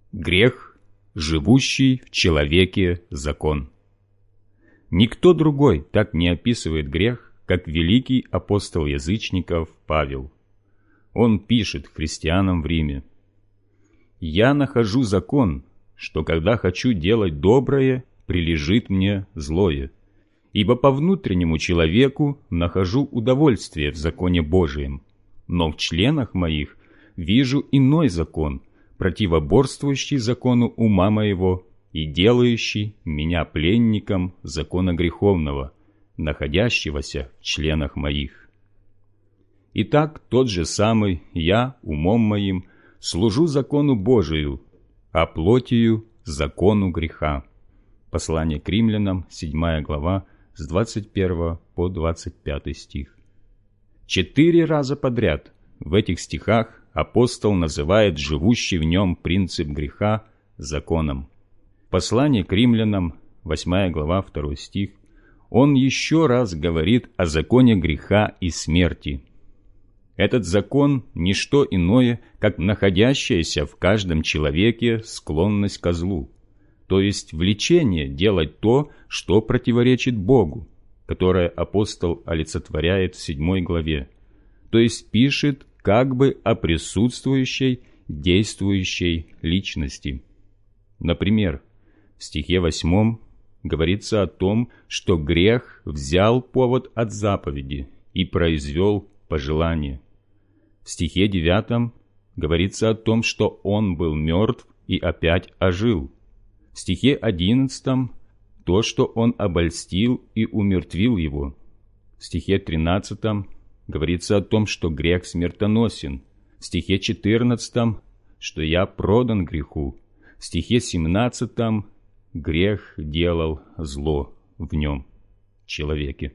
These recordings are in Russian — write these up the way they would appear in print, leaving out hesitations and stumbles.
Грех, живущий в человеке закон. Никто другой так не описывает грех, как великий апостол язычников Павел. Он пишет христианам в Риме: «Я нахожу закон, что когда хочу делать доброе, прилежит мне злое. Ибо по внутреннему человеку нахожу удовольствие в законе Божием, но в членах моих вижу иной закон, противоборствующий закону ума моего и делающий меня пленником закона греховного, находящегося в членах моих. Итак, тот же самый я умом моим служу закону Божию, а плотью закону греха». Послание к Римлянам, 7 глава, с 21 по 25 стих. 4 раза подряд в этих стихах апостол называет живущий в нем принцип греха законом. Послание к Римлянам, 8 глава, 2 стих, он еще раз говорит о законе греха и смерти. Этот закон – не что иное, как находящаяся в каждом человеке склонность ко злу, то есть влечение делать то, что противоречит Богу, которое апостол олицетворяет в 7 главе, то есть пишет как бы о присутствующей, действующей личности. Например, в стихе 8 говорится о том, что грех взял повод от заповеди и произвел пожелание. В стихе 9 говорится о том, что он был мертв и опять ожил. В стихе 11 то, что он обольстил и умертвил его. В стихе 13 говорится о том, что грех смертоносен. В стихе 14 что я продан греху. В стихе 17 грех делал зло в нем, человеке.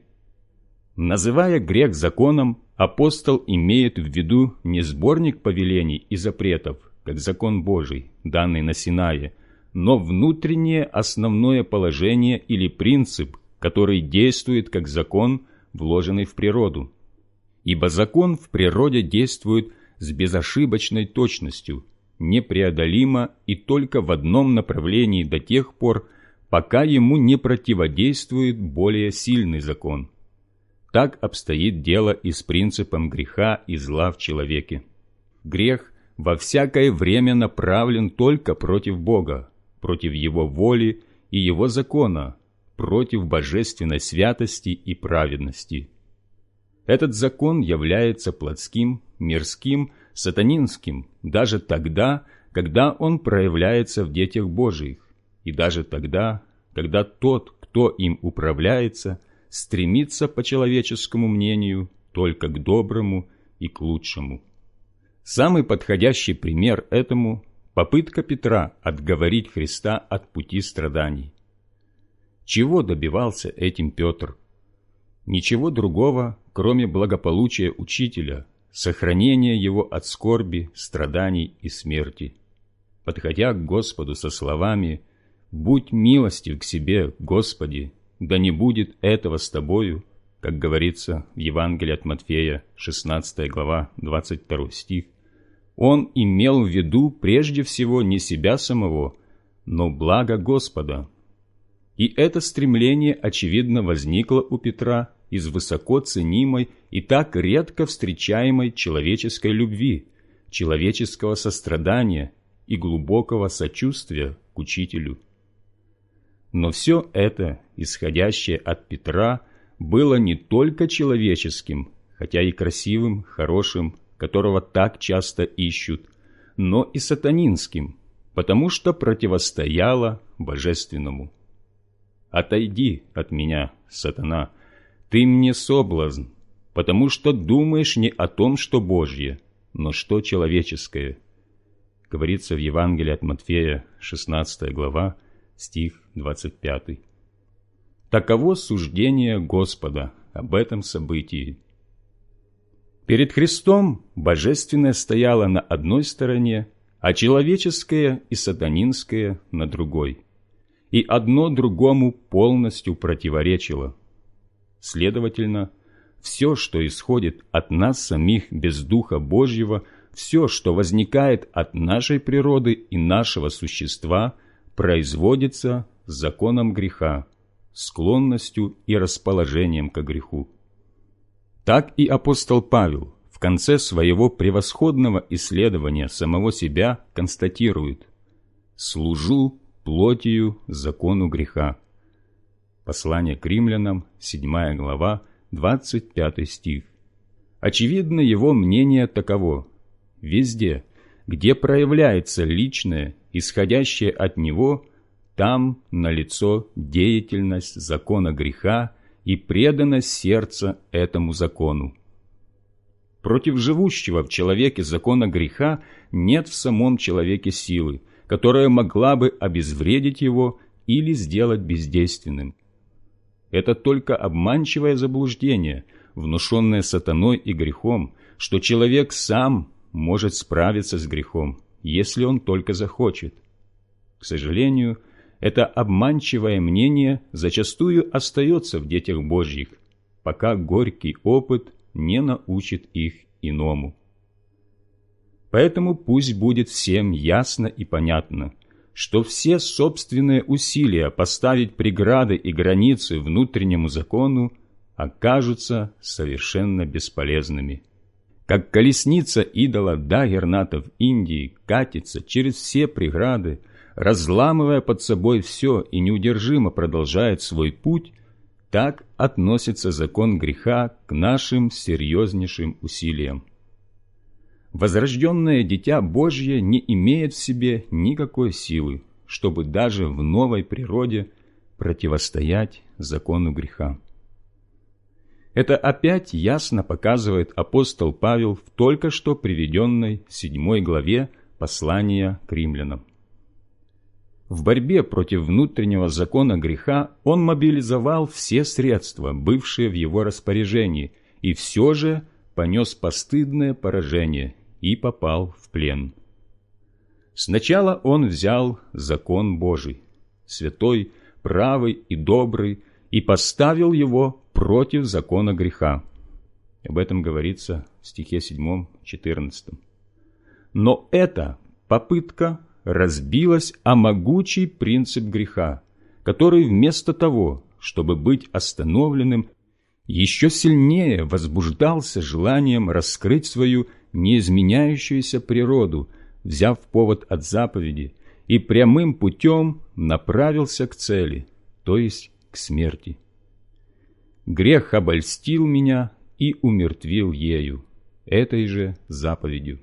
Называя грех законом, апостол имеет в виду не сборник повелений и запретов, как закон Божий, данный на Синае, но внутреннее основное положение или принцип, который действует как закон, вложенный в природу. Ибо закон в природе действует с безошибочной точностью, непреодолимо и только в одном направлении до тех пор, пока ему не противодействует более сильный закон. Так обстоит дело и с принципом греха и зла в человеке. Грех во всякое время направлен только против Бога, против Его воли и Его закона, против божественной святости и праведности. Этот закон является плотским, мирским, сатанинским даже тогда, когда он проявляется в детях Божиих, и даже тогда, когда тот, кто им управляется, стремится, по человеческому мнению, только к доброму и к лучшему. Самый подходящий пример этому – попытка Петра отговорить Христа от пути страданий. Чего добивался этим Петр? Ничего другого, кроме благополучия учителя, сохранения его от скорби, страданий и смерти. Подходя к Господу со словами «Будь милостив к себе, Господи, да не будет этого с тобою», как говорится в Евангелии от Матфея, 16 глава, 22 стих, он имел в виду прежде всего не себя самого, но благо Господа. И это стремление, очевидно, возникло у Петра из высоко ценимой и так редко встречаемой человеческой любви, человеческого сострадания и глубокого сочувствия к учителю. Но все это, исходящее от Петра, было не только человеческим, хотя и красивым, хорошим, которого так часто ищут, но и сатанинским, потому что противостояло божественному. «Отойди от меня, сатана, ты мне соблазн, потому что думаешь не о том, что Божье, но что человеческое», говорится в Евангелии от Матфея, 16 глава, стих 25. Таково суждение Господа об этом событии. Перед Христом божественное стояло на одной стороне, а человеческое и сатанинское на другой. И одно другому полностью противоречило. Следовательно, все, что исходит от нас самих без Духа Божьего, все, что возникает от нашей природы и нашего существа, производится законом греха, склонностью и расположением ко греху. Так и апостол Павел в конце своего превосходного исследования самого себя констатирует: «Служу плотью закону греха». Послание к римлянам, 7 глава, 25 стих. Очевидно, его мнение таково: везде, где проявляется личное, исходящее от него, там налицо деятельность закона греха и преданность сердца этому закону. Против живущего в человеке закона греха нет в самом человеке силы, которая могла бы обезвредить его или сделать бездейственным. Это только обманчивое заблуждение, внушенное сатаной и грехом, что человек сам может справиться с грехом, если он только захочет. К сожалению, это обманчивое мнение зачастую остается в детях Божьих, пока горький опыт не научит их иному. Поэтому пусть будет всем ясно и понятно, что все собственные усилия поставить преграды и границы внутреннему закону окажутся совершенно бесполезными. Как колесница идола Дагерната в Индии катится через все преграды, разламывая под собой все и неудержимо продолжает свой путь, так относится закон греха к нашим серьезнейшим усилиям. Возрожденное Дитя Божье не имеет в себе никакой силы, чтобы даже в новой природе противостоять закону греха. Это опять ясно показывает апостол Павел в только что приведенной 7 главе послания к римлянам. В борьбе против внутреннего закона греха он мобилизовал все средства, бывшие в его распоряжении, и все же понес постыдное поражение и попал в плен. Сначала он взял закон Божий, святой, правый и добрый, и поставил его против закона греха. Об этом говорится в стихе 7-14. Но эта попытка разбилась о могучий принцип греха, который вместо того, чтобы быть остановленным, еще сильнее возбуждался желанием раскрыть свою неизменяющуюся природу, взяв повод от заповеди, и прямым путем направился к цели, то есть к смерти. Грех обольстил меня и умертвил ею, этой же заповедью.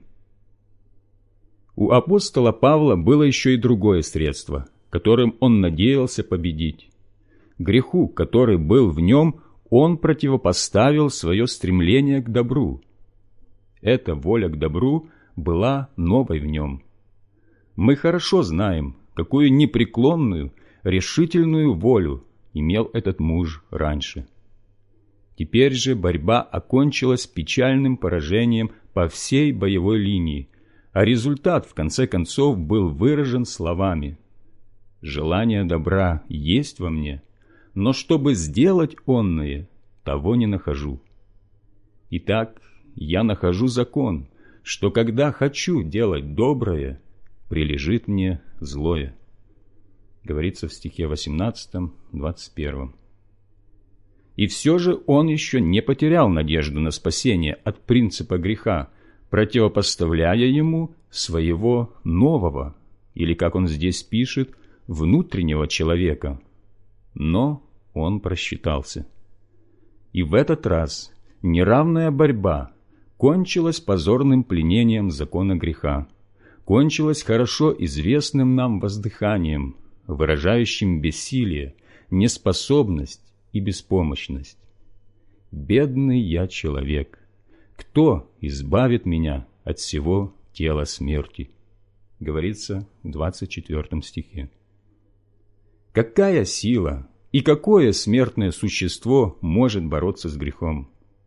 У апостола Павла было еще и другое средство, которым он надеялся победить. Греху, который был в нем, он противопоставил свое стремление к добру. Эта воля к добру была новой в нем. Мы хорошо знаем, какую непреклонную, решительную волю имел этот муж раньше. Теперь же борьба окончилась печальным поражением по всей боевой линии, а результат, в конце концов, был выражен словами: «Желание добра есть во мне, но чтобы сделать онное, того не нахожу. Итак, я нахожу закон, что когда хочу делать доброе, прилежит мне злое». Говорится в стихе 18-21. И все же он еще не потерял надежду на спасение от принципа греха, противопоставляя ему своего нового, или, как он здесь пишет, внутреннего человека. Но он просчитался. И в этот раз неравная борьба кончилась позорным пленением закона греха, кончилась хорошо известным нам воздыханием, выражающим бессилие, неспособность и беспомощность. «Бедный я человек! Кто избавит меня от всего тела смерти?» Говорится в 24 стихе. Какая сила и какое смертное существо может бороться с грехом?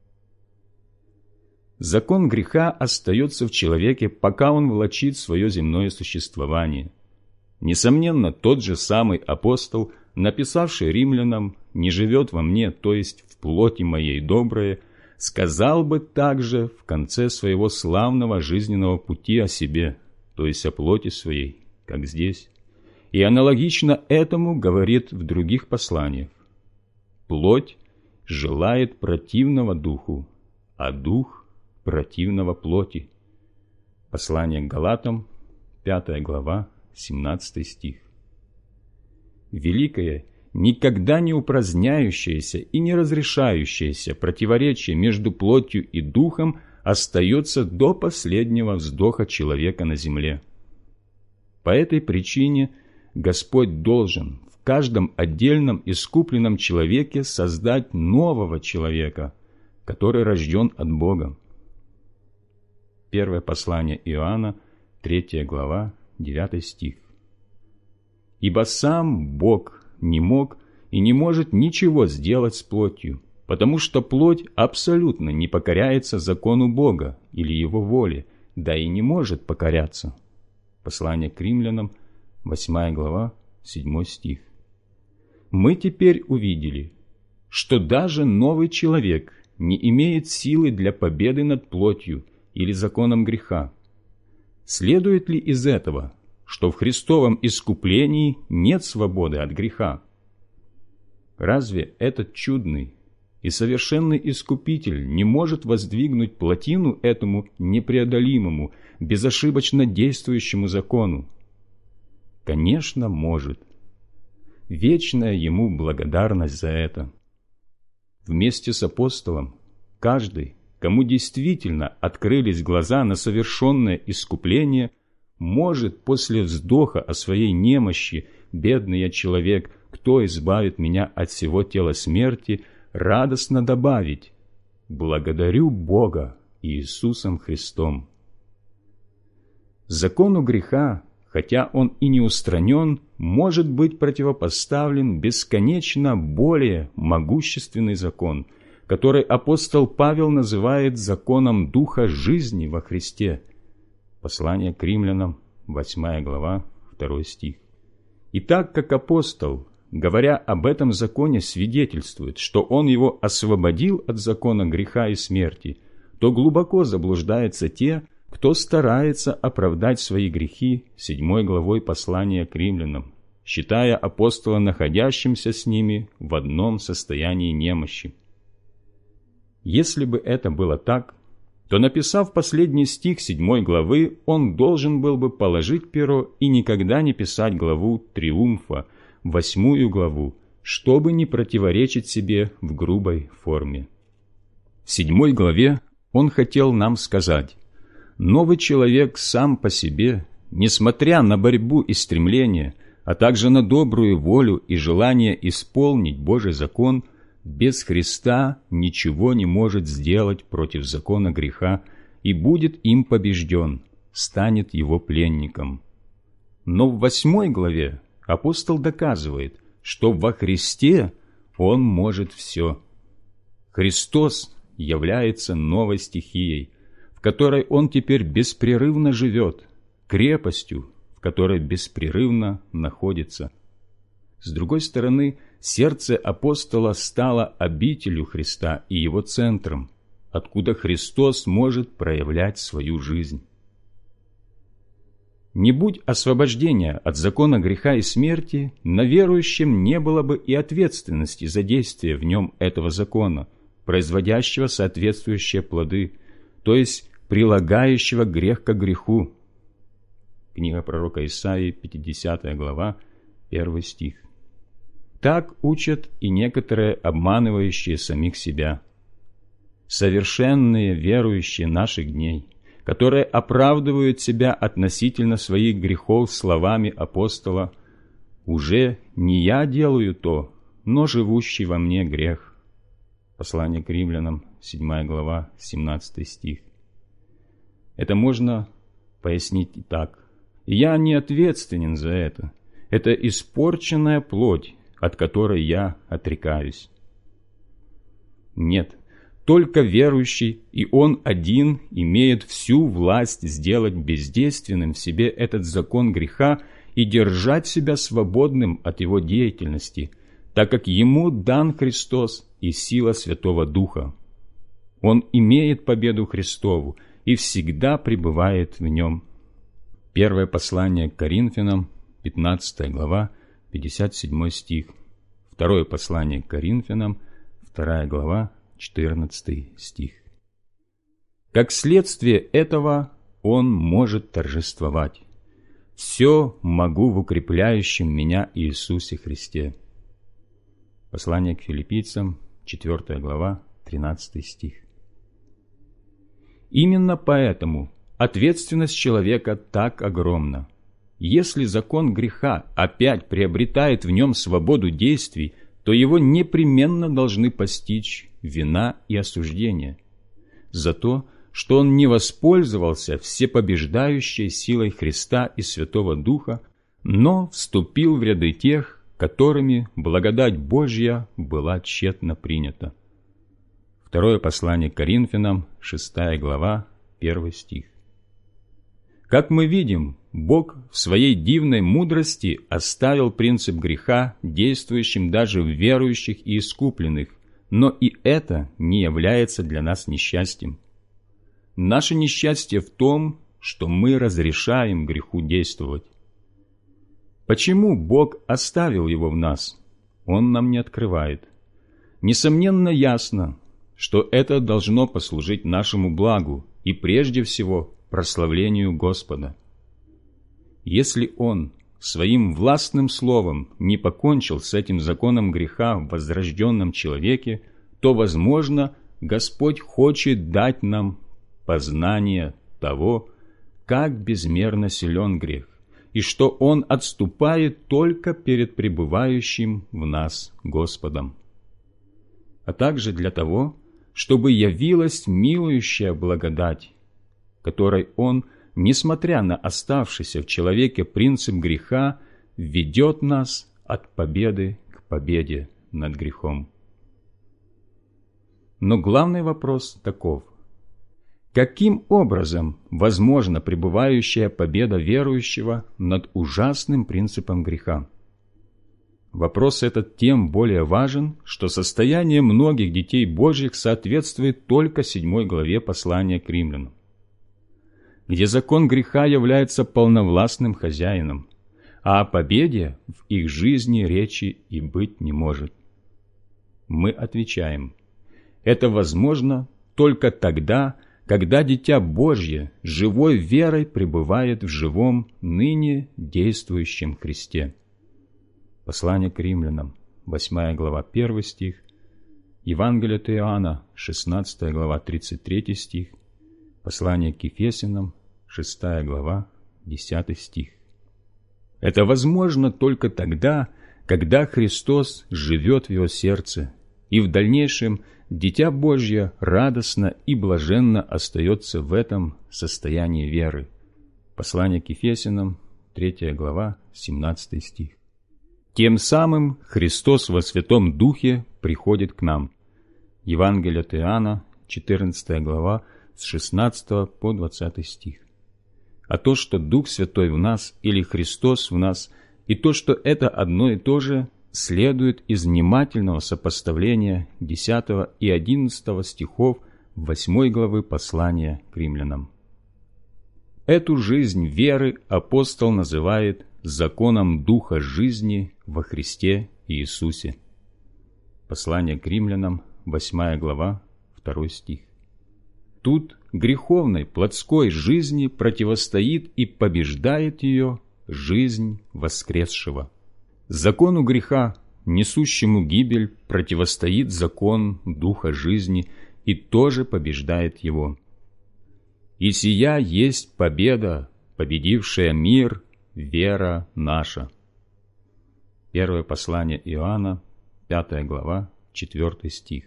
Закон греха остается в человеке, пока он влачит свое земное существование. Несомненно, тот же самый апостол, написавший римлянам: «Не живет во мне, то есть в плоти моей доброе», сказал бы также в конце своего славного жизненного пути о себе, то есть о плоти своей, как здесь. И аналогично этому говорит в других посланиях. Плоть желает противного духу, а дух противного плоти. Послание к Галатам, 5 глава, 17 стих. Великое, никогда не упраздняющееся и не разрешающееся противоречие между плотью и духом остается до последнего вздоха человека на земле. По этой причине Господь должен в каждом отдельном искупленном человеке создать нового человека, который рожден от Бога. Первое послание Иоанна, 3 глава, 9 стих. «Ибо сам Бог не мог и не может ничего сделать с плотью, потому что плоть абсолютно не покоряется закону Бога или Его воле, да и не может покоряться». Послание к Римлянам, 8 глава, 7 стих. Мы теперь увидели, что даже новый человек не имеет силы для победы над плотью или законом греха. Следует ли из этого, что в Христовом искуплении нет свободы от греха? Разве этот чудный и совершенный Искупитель не может воздвигнуть плотину этому непреодолимому, безошибочно действующему закону? Конечно, может. Вечная ему благодарность за это. Вместе с апостолом каждый, кому действительно открылись глаза на совершенное искупление, может после вздоха о своей немощи, бедный я человек, кто избавит меня от всего тела смерти, радостно добавить: благодарю Бога Иисусом Христом. Закону греха, хотя он и не устранен, может быть противопоставлен бесконечно более могущественный закон, который апостол Павел называет законом Духа жизни во Христе. Послание к Римлянам, 8 глава, 2 стих. И так как апостол, говоря об этом законе, свидетельствует, что он его освободил от закона греха и смерти, то глубоко заблуждаются те, кто старается оправдать свои грехи 7 главой послания к Римлянам, считая апостола находящимся с ними в одном состоянии немощи. Если бы это было так, то, написав последний стих 7 главы, он должен был бы положить перо и никогда не писать главу триумфа, 8 главу, чтобы не противоречить себе в грубой форме. В 7 главе он хотел нам сказать: новый человек сам по себе, несмотря на борьбу и стремление, а также на добрую волю и желание исполнить Божий закон, без Христа ничего не может сделать против закона греха и будет им побежден, станет его пленником. Но в 8 главе апостол доказывает, что во Христе он может все. Христос является новой стихией, в которой он теперь беспрерывно живет, крепостью, в которой беспрерывно находится. С другой стороны, сердце апостола стало обителью Христа и его центром, откуда Христос может проявлять свою жизнь. Не будь освобождения от закона греха и смерти, на верующем не было бы и ответственности за действие в нем этого закона, производящего соответствующие плоды, то есть прилагающего грех к греху. Книга пророка Исаии, 50 глава, 1 стих. Так учат и некоторые обманывающие самих себя. Совершенные верующие наших дней, которые оправдывают себя относительно своих грехов словами апостола: «Уже не я делаю то, но живущий во мне грех». Послание к Римлянам, 7 глава, 17 стих. Это можно пояснить и так: я не ответственен за это. Это испорченная плоть, от которой я отрекаюсь. Нет, только верующий, и он один, имеет всю власть сделать бездейственным в себе этот закон греха и держать себя свободным от его деятельности, так как ему дан Христос и сила Святого Духа. Он имеет победу Христову и всегда пребывает в нем. Первое послание к Коринфянам, 15 глава, 57 стих. Второе послание к Коринфянам, 2 глава, 14 стих. Как следствие этого он может торжествовать. «Все могу в укрепляющем меня Иисусе Христе». Послание к Филиппийцам, 4 глава, 13 стих. Именно поэтому ответственность человека так огромна. Если закон греха опять приобретает в нем свободу действий, то его непременно должны постичь вина и осуждение за то, что он не воспользовался всепобеждающей силой Христа и Святого Духа, но вступил в ряды тех, которыми благодать Божья была тщетно принята. Второе послание к Коринфянам, 6 глава, 1 стих. Как мы видим, Бог в своей дивной мудрости оставил принцип греха действующим даже в верующих и искупленных, но и это не является для нас несчастьем. Наше несчастье в том, что мы разрешаем греху действовать. Почему Бог оставил его в нас? Он нам не открывает. Несомненно, ясно, что это должно послужить нашему благу и прежде всего прославлению Господа. Если Он своим властным словом не покончил с этим законом греха в возрожденном человеке, то, возможно, Господь хочет дать нам познание того, как безмерно силен грех, и что он отступает только перед пребывающим в нас Господом, а также для того, чтобы явилась милующая благодать, которой он, несмотря на оставшийся в человеке принцип греха, ведет нас от победы к победе над грехом. Но главный вопрос таков: каким образом возможна пребывающая победа верующего над ужасным принципом греха? Вопрос этот тем более важен, что состояние многих детей Божьих соответствует только 7 главе послания к Римлянам, где закон греха является полновластным хозяином, а о победе в их жизни речи и быть не может. Мы отвечаем: это возможно только тогда, когда Дитя Божье живой верой пребывает в живом, ныне действующем Христе. Послание к Римлянам, 8 глава, 1 стих, Евангелие от Иоанна, 16 глава, 33 стих, Послание к Ефесянам, 6 глава, 10 стих. Это возможно только тогда, когда Христос живет в его сердце, и в дальнейшем Дитя Божье радостно и блаженно остается в этом состоянии веры. Послание к Ефесянам, 3 глава, 17 стих. Тем самым Христос во Святом Духе приходит к нам. Евангелие от Иоанна, 14 глава, с 16 по 20 стих. А то, что Дух Святой в нас или Христос в нас, и то, что это одно и то же, следует из внимательного сопоставления 10 и 11 стихов 8 главы послания к Римлянам. Эту жизнь веры апостол называет законом Духа жизни во Христе Иисусе. Послание к Римлянам, 8 глава, 2 стих. Тут греховной плотской жизни противостоит и побеждает ее жизнь воскресшего. Закону греха, несущему гибель, противостоит закон Духа жизни и тоже побеждает его. И сия есть победа, победившая мир, вера наша. Первое послание Иоанна, 5 глава, 4 стих.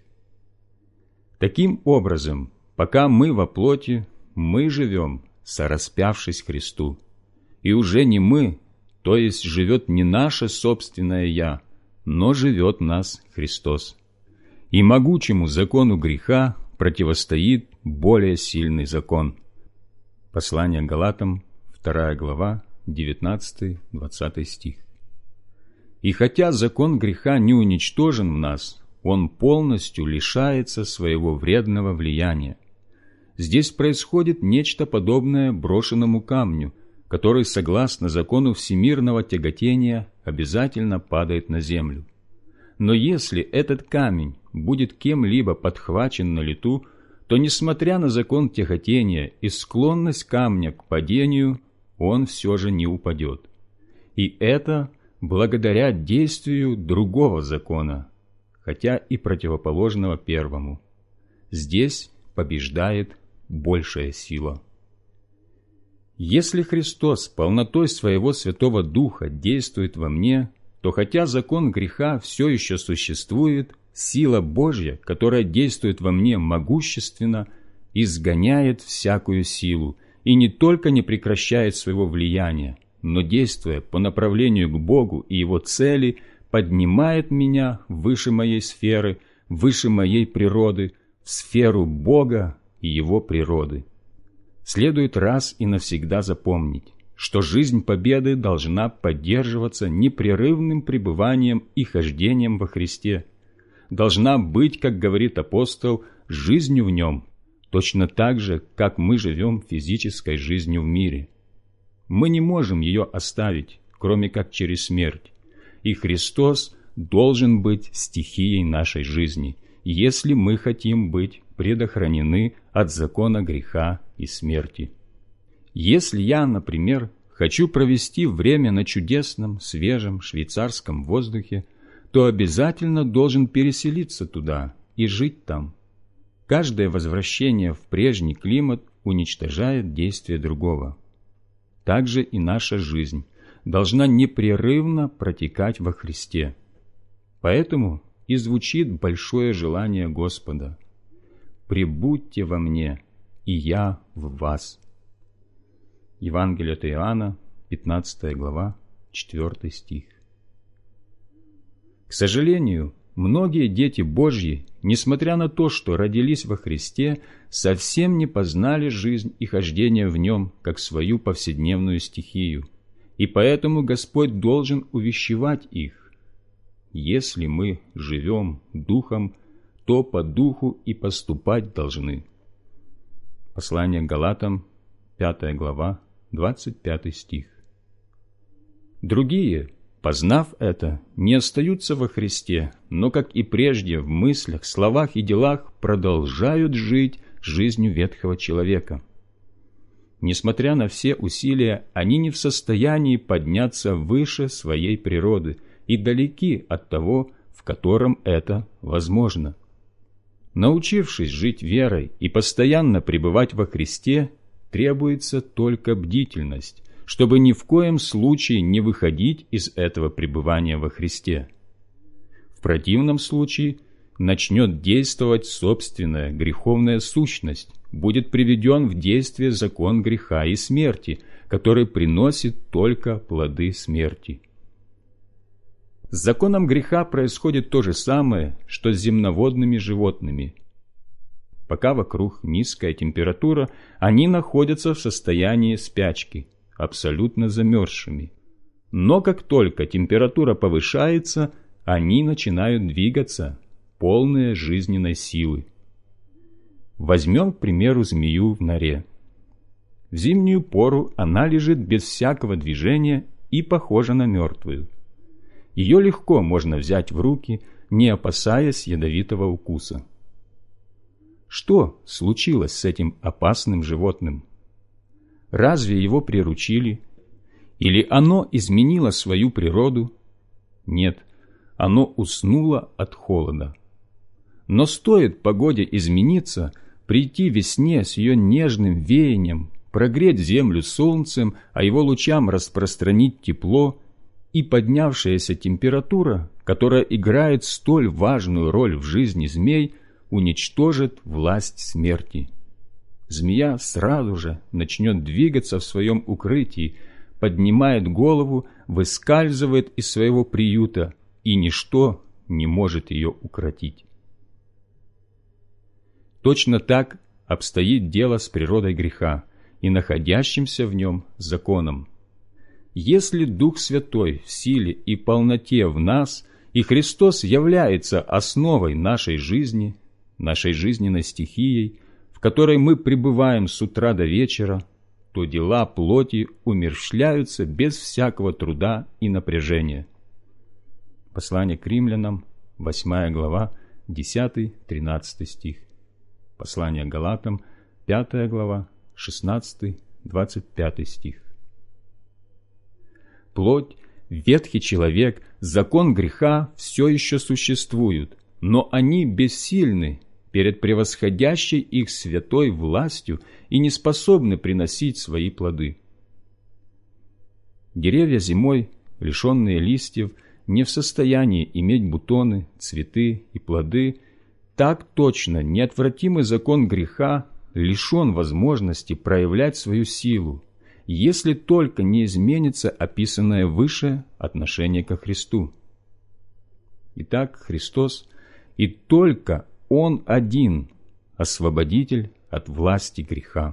Таким образом, пока мы во плоти, мы живем, сораспявшись Христу, и уже не мы, то есть живет не наше собственное «я», но живет в нас Христос. И могучему закону греха противостоит более сильный закон. Послание к Галатам, 2 глава, 19-20 стих. И хотя закон греха не уничтожен в нас, он полностью лишается своего вредного влияния. Здесь происходит нечто подобное брошенному камню, который, согласно закону всемирного тяготения, обязательно падает на землю. Но если этот камень будет кем-либо подхвачен на лету, то, несмотря на закон тяготения и склонность камня к падению, он все же не упадет. И это благодаря действию другого закона, хотя и противоположного первому. Здесь побеждает большая сила. Если Христос полнотой своего Святого Духа действует во мне, то хотя закон греха все еще существует, сила Божья, которая действует во мне могущественно, изгоняет всякую силу и не только не прекращает своего влияния, но, действуя по направлению к Богу и Его цели, поднимает меня выше моей сферы, выше моей природы, в сферу Бога и Его природы. Следует раз и навсегда запомнить, что жизнь победы должна поддерживаться непрерывным пребыванием и хождением во Христе, должна быть, как говорит апостол, жизнью в Нем, точно так же, как мы живем физической жизнью в мире. Мы не можем ее оставить, кроме как через смерть, и Христос должен быть стихией нашей жизни, если мы хотим быть предохранены от закона греха и смерти. Если я, например, хочу провести время на чудесном, свежем швейцарском воздухе, то обязательно должен переселиться туда и жить там. Каждое возвращение в прежний климат уничтожает действие другого. Также и наша жизнь должна непрерывно протекать во Христе. Поэтому и звучит большое желание Господа: «Пребудьте во мне, и я в вас». Евангелие от Иоанна, 15 глава, 4 стих. К сожалению, многие дети Божьи, несмотря на то, что родились во Христе, совсем не познали жизнь и хождение в Нем как свою повседневную стихию, и поэтому Господь должен увещевать их. Если мы живем Духом, то по Духу и поступать должны. Послание к Галатам, 5 глава, 25 стих. Другие, познав это, не остаются во Христе, но, как и прежде, в мыслях, словах и делах продолжают жить жизнью ветхого человека. Несмотря на все усилия, они не в состоянии подняться выше своей природы и далеки от того, в котором это возможно. Научившись жить верой и постоянно пребывать во Христе, требуется только бдительность, чтобы ни в коем случае не выходить из этого пребывания во Христе. В противном случае начнет действовать собственная греховная сущность, будет приведен в действие закон греха и смерти, который приносит только плоды смерти. С законом греха происходит то же самое, что с земноводными животными. Пока вокруг низкая температура, они находятся в состоянии спячки, абсолютно замерзшими. Но как только температура повышается, они начинают двигаться, полные жизненной силы. Возьмем, к примеру, змею в норе. В зимнюю пору она лежит без всякого движения и похожа на мертвую. Ее легко можно взять в руки, не опасаясь ядовитого укуса. Что случилось с этим опасным животным? Разве его приручили? Или оно изменило свою природу? Нет, оно уснуло от холода. Но стоит погоде измениться, прийти весне с ее нежным веянием, прогреть землю солнцем, а его лучам распространить тепло, и поднявшаяся температура, которая играет столь важную роль в жизни змей, уничтожит власть смерти. Змея сразу же начнет двигаться в своем укрытии, поднимает голову, выскальзывает из своего приюта, и ничто не может ее укротить. Точно так обстоит дело с природой греха и находящимся в нем законом. Если Дух Святой в силе и полноте в нас и Христос является основой нашей жизни, нашей жизненной стихией, в которой мы пребываем с утра до вечера, то дела плоти умерщвляются без всякого труда и напряжения. Послание к римлянам, 8 глава, 10-13 стих. Послание к Галатам, 5 глава, 16-25 стих. Плоть, ветхий человек, закон греха все еще существуют, но они бессильны перед превосходящей их святой властью и не способны приносить свои плоды. Деревья зимой, лишенные листьев, не в состоянии иметь бутоны, цветы и плоды. Так точно неотвратимый закон греха лишен возможности проявлять свою силу, если только не изменится описанное выше отношение ко Христу. Итак, Христос и только Он один освободитель от власти греха.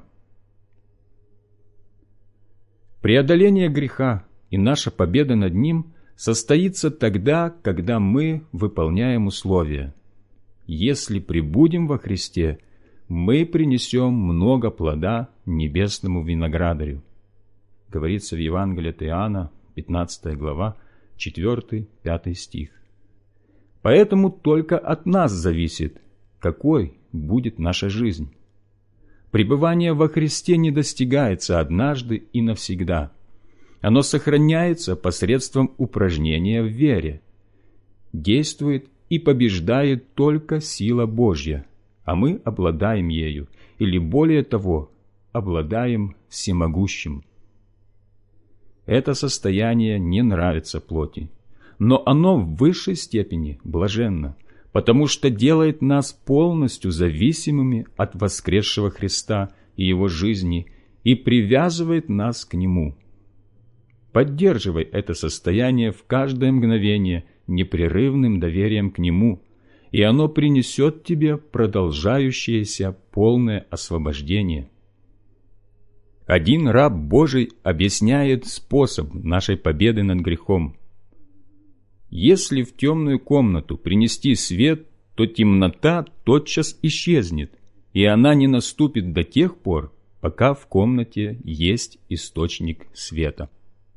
Преодоление греха и наша победа над ним состоится тогда, когда мы выполняем условия. Если пребудем во Христе, мы принесем много плода небесному виноградарю. Говорится в Евангелии от Иоанна, 15 глава, 4-5 стих. Поэтому только от нас зависит, какой будет наша жизнь. Пребывание во Христе не достигается однажды и навсегда. Оно сохраняется посредством упражнения в вере. Действует и побеждает только сила Божья, а мы обладаем ею, или более того, обладаем всемогущим. Это состояние не нравится плоти, но оно в высшей степени блаженно, потому что делает нас полностью зависимыми от воскресшего Христа и Его жизни и привязывает нас к Нему. Поддерживай это состояние в каждое мгновение непрерывным доверием к Нему, и оно принесет тебе продолжающееся полное освобождение. Один раб Божий объясняет способ нашей победы над грехом. Если в темную комнату принести свет, то темнота тотчас исчезнет, и она не наступит до тех пор, пока в комнате есть источник света.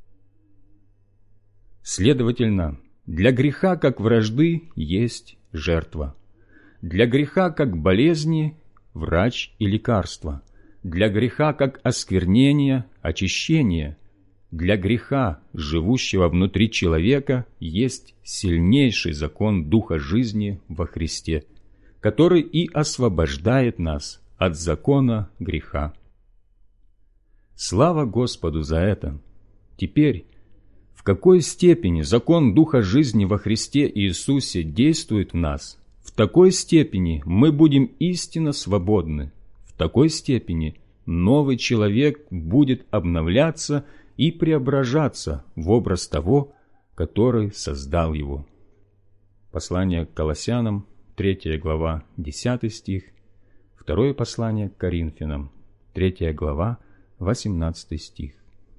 Следовательно, для греха как вражды есть жертва. Для греха как болезни – врач и лекарство. Для греха как осквернения – очищение. Для греха, живущего внутри человека, есть сильнейший закон Духа жизни во Христе, который и освобождает нас от закона греха. Слава Господу за это! Теперь, в какой степени закон Духа жизни во Христе Иисусе действует в нас, в такой степени мы будем истинно свободны, в такой степени новый человек будет обновляться и преображаться в образ того, который создал его. Послание к Колоссянам, 3 глава, 10 стих, 2 послание к Коринфянам, 3 глава, 18 стих.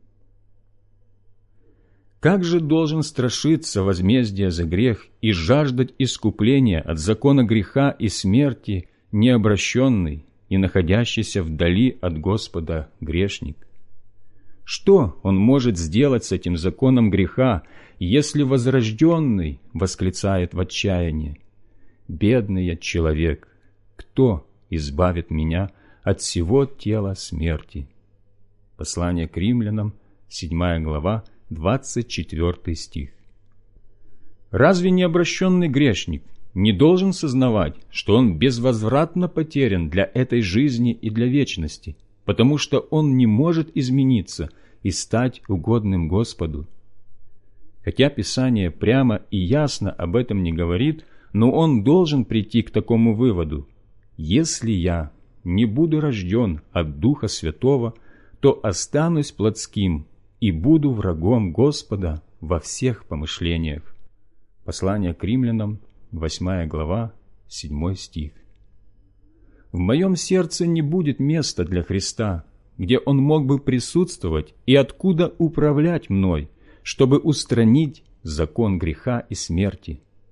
Как же должен страшиться возмездия за грех и жаждать искупления от закона греха и смерти необращенный и находящийся вдали от Господа грешник? Что он может сделать с этим законом греха, если возрожденный восклицает в отчаянии: «Бедный я человек, кто избавит меня от всего тела смерти?» Послание к римлянам, 7 глава, 24 стих. Разве необращенный грешник не должен сознавать, что он безвозвратно потерян для этой жизни и для вечности, потому что он не может измениться и стать угодным Господу? Хотя Писание прямо и ясно об этом не говорит, но он должен прийти к такому выводу: если я не буду рожден от Духа Святого, то останусь плотским и буду врагом Господа во всех помышлениях. Послание к римлянам, 8 глава, 7 стих. В моем сердце не будет места для Христа, где Он мог бы присутствовать и откуда управлять мной, чтобы устранить закон греха и смерти,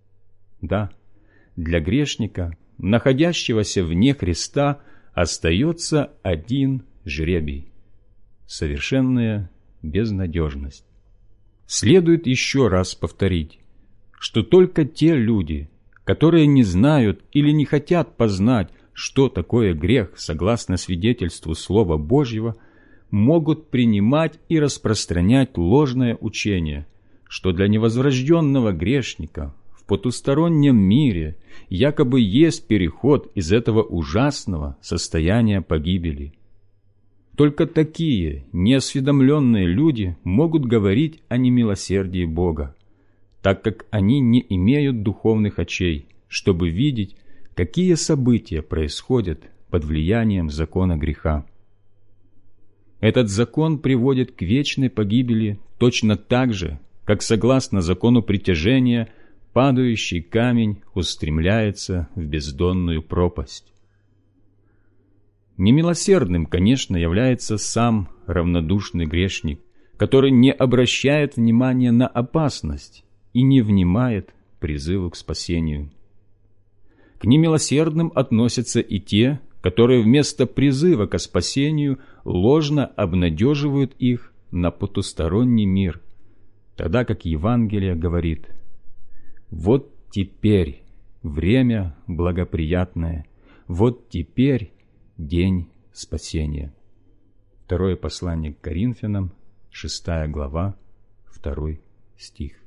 Да, для грешника, находящегося вне Христа, остается один жребий – совершенная безнадежность. Следует еще раз повторить, что только те люди, которые не знают или не хотят познать, что такое грех согласно свидетельству Слова Божьего, могут принимать и распространять ложное учение, что для невозрожденного грешника в потустороннем мире якобы есть переход из этого ужасного состояния погибели. Только такие неосведомленные люди могут говорить о немилосердии Бога, так как они не имеют духовных очей, чтобы видеть, какие события происходят под влиянием закона греха. Этот закон приводит к вечной погибели точно так же, как согласно закону притяжения падающий камень устремляется в бездонную пропасть. Немилосердным, конечно, является сам равнодушный грешник, который не обращает внимания на опасность и не внимает призыву к спасению. К немилосердным относятся и те, которые вместо призыва к спасению ложно обнадеживают их на потусторонний мир, тогда как Евангелие говорит: «Вот теперь время благоприятное, вот теперь день спасения». Второе послание к Коринфянам, 6 глава, 2 стих.